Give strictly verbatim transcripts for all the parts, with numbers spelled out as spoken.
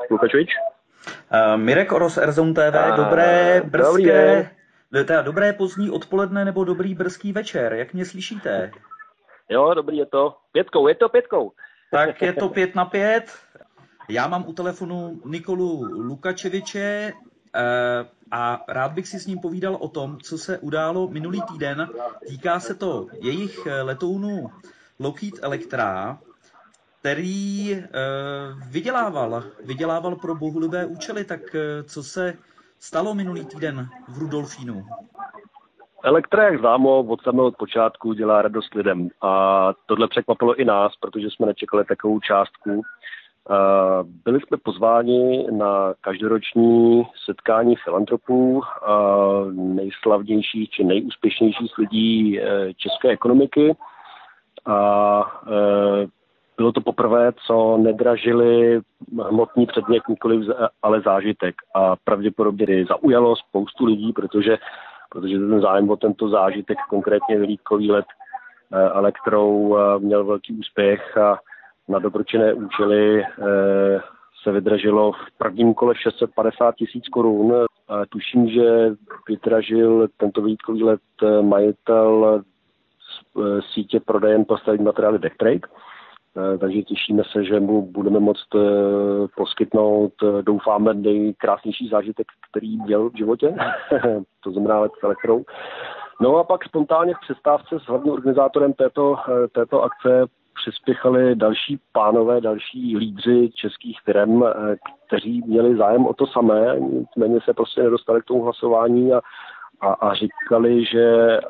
Lukačovič. Uh, Mirek Oros, R Z O M T V, uh, dobré brzké, teda dobré pozdní odpoledne nebo dobrý brzký večer, jak mě slyšíte? Jo, dobrý je to. Pětkou, je to pětkou. Tak je to pět na pět. Já mám u telefonu Nikolu Lukačeviče uh, a rád bych si s ním povídal o tom, co se událo minulý týden. Týká se to jejich letounů Lockheed Electra, který uh, vydělával, vydělával pro bohulibé účely. Tak uh, co se stalo minulý týden v Rudolfínu? Elektra, jak známo, od samého počátku dělá radost lidem. A tohle překvapilo i nás, protože jsme nečekali takovou částku. Byli jsme pozváni na každoroční setkání filantropů, nejslavnějších či nejúspěšnějších lidí české ekonomiky. A bylo to poprvé, co nedražili hmotný předmět, nikoliv, ale zážitek. A pravděpodobně zaujalo spoustu lidí, protože, protože ten zájem o tento zážitek, konkrétně vyhlídkový let Elektrou, měl velký úspěch a na dobročinné účely se vydražilo v prvním kole šest set padesát tisíc korun. Tuším, že vydražil tento vyhlídkový let majitel sítě prodejen postavit materiály Decktrade. Takže těšíme se, že mu budeme moct poskytnout, doufáme, nejkrásnější zážitek, který měl v životě. To znamená let s Elektrou. No a pak spontánně v přestávce s hlavním organizátorem této, této akce přispěchali další pánové, další lídři českých firm, kteří měli zájem o to samé, nicméně se prostě nedostali k tomu hlasování a, a, a říkali, že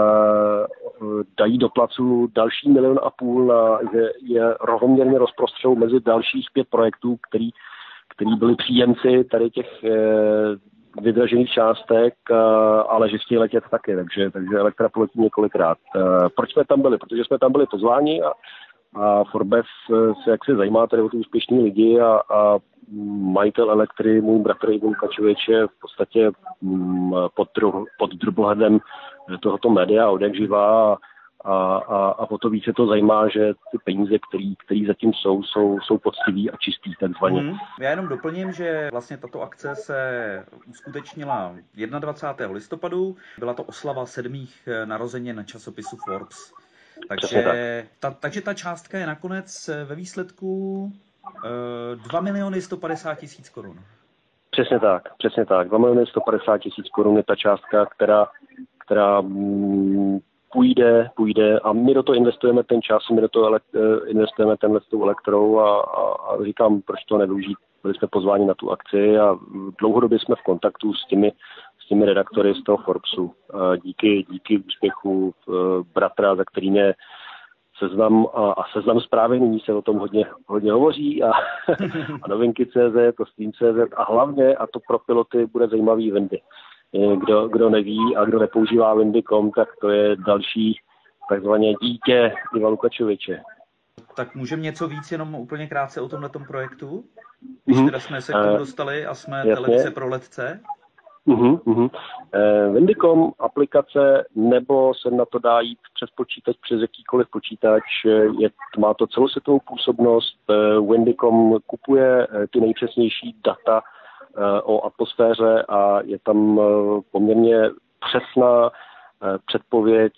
uh, dají do placu další milion a půl, na, že je rovnoměrně rozprostřou mezi dalších pět projektů, který, který byli příjemci tady těch uh, vydražených částek, uh, ale že chtějí letět taky, takže, takže Elektra poletí několikrát. Uh, proč jsme tam byli? Protože jsme tam byli pozváni a A Forbes se jaksi zajímá tady o ty úspěšní lidi a, a majitel Elektry, můj bratr Ivan Lukačevič, je v podstatě pod, dru, pod drubohledem tohoto média od jak živá a, a, a o to více to zajímá, že ty peníze, který, který zatím jsou, jsou, jsou poctivý a čistý takzvaně. Hmm. Já jenom doplním, že vlastně tato akce se uskutečnila dvacátého prvního listopadu. Byla to oslava sedmých narozenin časopisu Forbes. Takže ta, takže ta částka je nakonec ve výsledku e, dva miliony sto padesát tisíc korun. Přesně tak, přesně tak. dva miliony sto padesát tisíc korun je ta částka, která, která mm, půjde, půjde a my do toho investujeme ten čas, my do toho ele, investujeme tenhle s tou Elektrou a, a, a říkám, proč to nevyužít. Byli jsme pozváni na tu akci a dlouhodobě jsme v kontaktu s těmi s těmi redaktory z toho Forbesu. Díky, díky úspěchu bratra, za kterým je Seznam a, a Seznam zprávy, nyní se o tom hodně, hodně hovoří a, a novinky tečka cé zet, to Steam tečka cé zet a hlavně, a to pro piloty bude zajímavý Wendy. Kdo, kdo neví a kdo nepoužívá Wendy tečka com, tak to je další takzvané dítě Iva Lukačoviče. Tak můžeme něco víc jenom úplně krátce o tomhletom projektu? Když mm-hmm. teda jsme se k tomu dostali a jsme Jasně. televize pro letce? Uhum, uhum. Wendy tečka com, aplikace, nebo se na to dá jít přes počítač, přes jakýkoliv počítač, je, má to celosvětovou působnost. Wendy tečka com kupuje ty nejpřesnější data o atmosféře a je tam poměrně přesná předpověď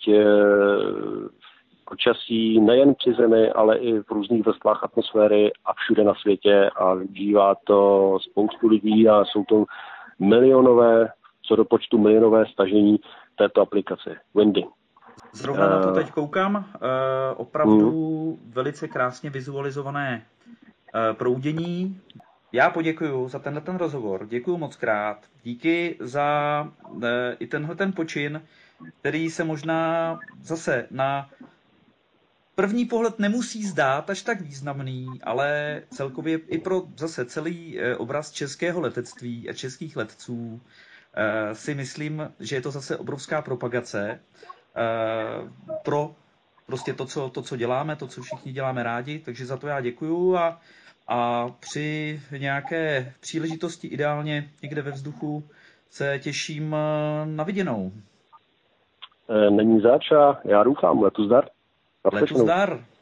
počasí nejen při Zemi, ale i v různých vrstvách atmosféry a všude na světě a využívá to spoustu lidí a jsou to milionové, co do počtu milionové stažení této aplikace. Wendy. Zrovna na to teď koukám. Uh, opravdu hmm. velice krásně vizualizované uh, proudění. Já poděkuju za tenhle ten rozhovor. Děkuju moc krát. Díky za uh, i tenhle ten počin, který se možná zase na první pohled nemusí zdát až tak významný, ale celkově i pro zase celý obraz českého letectví a českých letců si myslím, že je to zase obrovská propagace pro prostě to, co, to, co děláme, to, co všichni děláme rádi, takže za to já děkuju a, a při nějaké příležitosti ideálně někde ve vzduchu se těším na viděnou. Není zač a já doufám, letu zdar. Letu zdar.